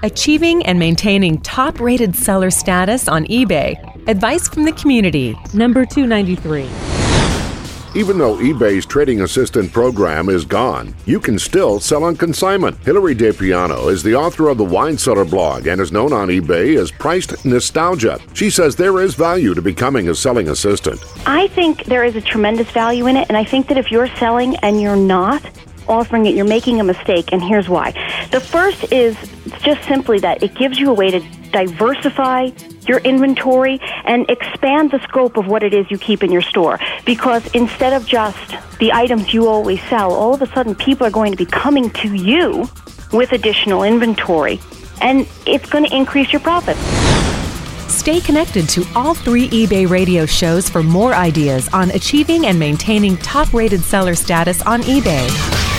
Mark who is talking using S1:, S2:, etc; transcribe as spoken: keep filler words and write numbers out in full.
S1: Achieving and maintaining top-rated seller status on eBay. Advice from the community. Number two ninety-three.
S2: Even though eBay's trading assistant program is gone, you can still sell on consignment. Hilary DePiano is the author of the Wine Cellar blog and is known on eBay as Priced Nostalgia. She says there is value to becoming a selling assistant.
S3: I think there is a tremendous value in it, and I think that if you're selling and you're not offering it, you're making a mistake, and here's why. The first is just simply that it gives you a way to diversify your inventory and expand the scope of what it is you keep in your store. Because instead of just the items you always sell, all of a sudden people are going to be coming to you with additional inventory, and it's going to increase your profits.
S1: Stay connected to all three eBay radio shows for more ideas on achieving and maintaining top-rated seller status on eBay.